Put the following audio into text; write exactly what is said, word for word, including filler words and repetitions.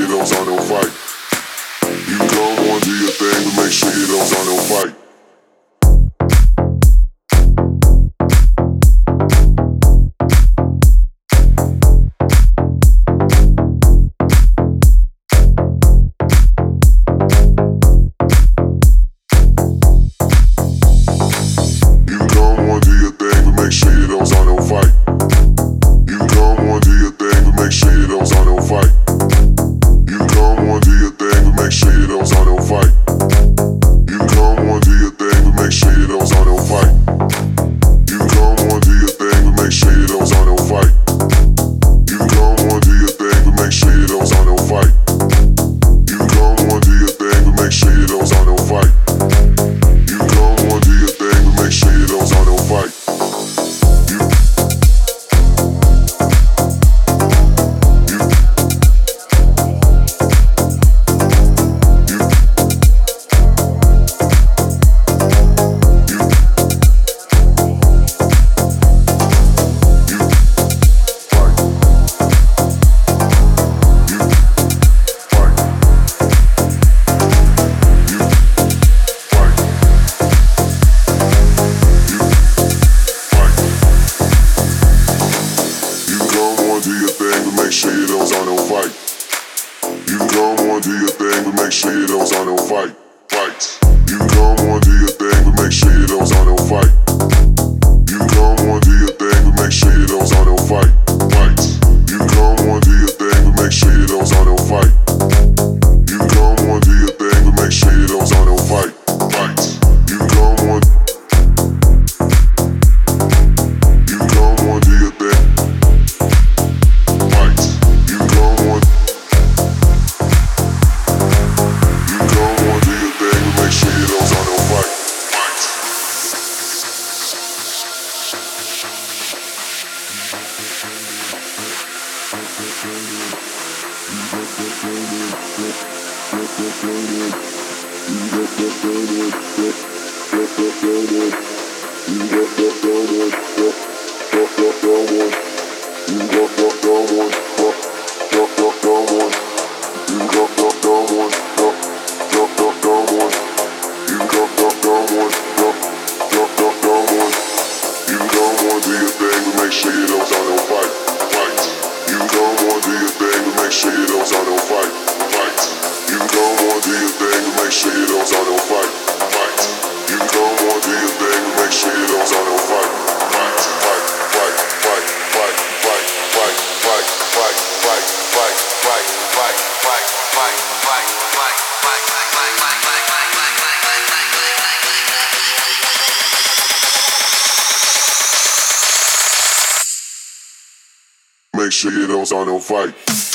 you don't start no fight. You can come on, do your thing, but make sure you don't start no fight. You can come on, do your thing, but make sure you don't start no fight. You can come on, do your thing, but make sure you don't start no fight. You can come on, do your thing, but make sure you don't start no fight. You can come on, do your thing, but make sure you don't start no fight. You can come on, do your thing, but make sure you don't start no fight. You can come on, do your thing, but make sure you don't start no fight. You can come on, do your thing, but make sure you don't start no fight. You can come on, do your thing, but make sure you don't start no fight. You do your thing, but make sure you don't start no fight. You can come on, do your thing, but make sure you don't start no fight. Fight. You can come on, do your thing, but make sure you don't start no fight. You can come on, do your thing, but make sure you don't start no fight. Fight. You can come on, do your thing, but make sure you don't start no fight. You can come on, do your thing, but make sure you don't start no fight. Fight. You can come on. You can come on, do your thing. Make sure you don't start no fight.